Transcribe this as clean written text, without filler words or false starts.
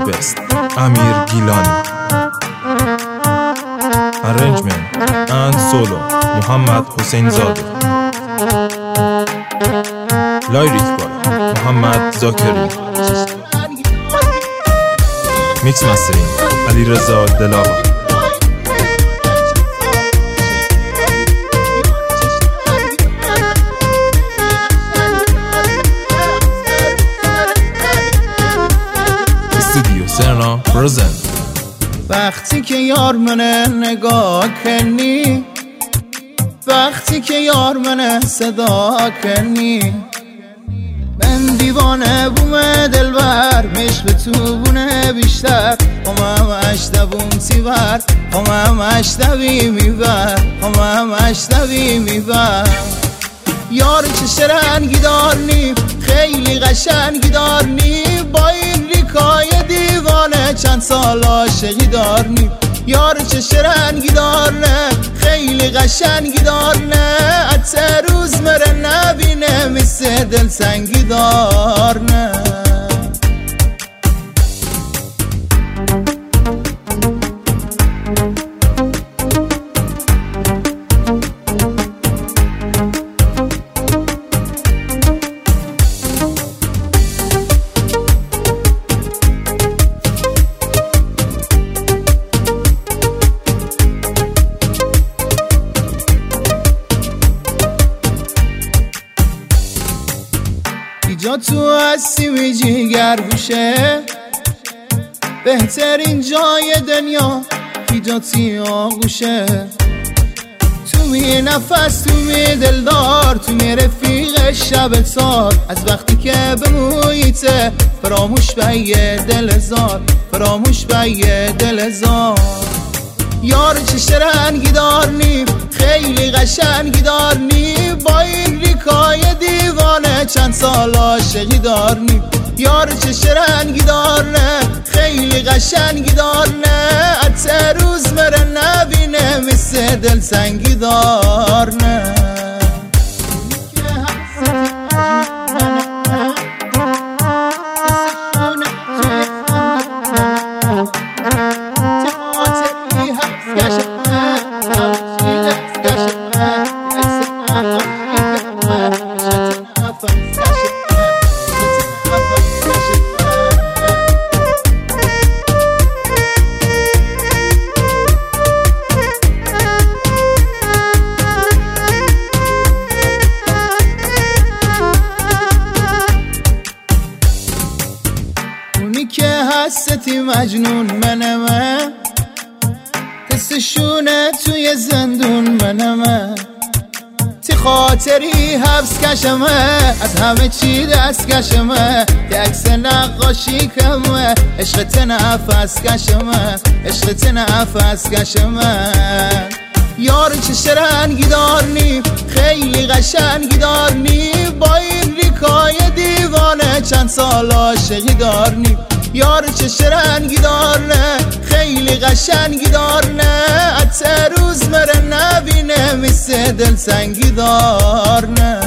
best امیر گیلانی. Arrangement and solo محمد حسین زاده. Lyric by محمد زاکری. Mix mastering علیرضا دلاور. استودیو سرنا پرزنت. وقتی که یار منه نگاه کنی، وقتی که یار منه صدا کنی، من دیوانه بومه دلبر، مشق تو بونه بیشتر، همم اشتبون تیبر، همم اشتبی میبر، همم اشتبی میبر. یار چه رنگی دارنی، خیلی قشنگی دارنی، با این لیکای دیوانه چند سال عاشقی دارنی. یار چه رنگی دارنه، خیلی قشنگی دارنه، حتی روز مره نبینه مثل دل سنگی دارنه. جا تو هستی می جیگر گوشه، بهترین جای دنیا هیجاتی آغوشه. تو می نفس، تو می دلدار، تو می رفیق شب سار، از وقتی که به محیطه فراموش به یه دل زار، فراموش به یه دل زار. یار چه رنگی دارنی، خیلی قشنگی دارنی، با این ریکای دیوانه چند سال عاشقی دارنی. یار چه رنگی دارنه، خیلی قشنگی دارنه، حتی روز مره نبینه مثل دل سنگی دارنه. اونی که هستی مجنون منمه، حسشونه توی زندون منمه، تی خاطری حبس کشمه، از همه چی دست کشمه، تی عکس نقاشی کمه، عشقت نفس کشمه، عشقت نفس کشمه. یار چه رنگی دارنی، خیلی قشنگی دارنی، با این ریکای دیوانه چند سال عاشقی دارنی. یار چه رنگی دارنه، خیلی قشنگی دارنه، حتی روز مره نبینه مثل دل سنگی دارنه.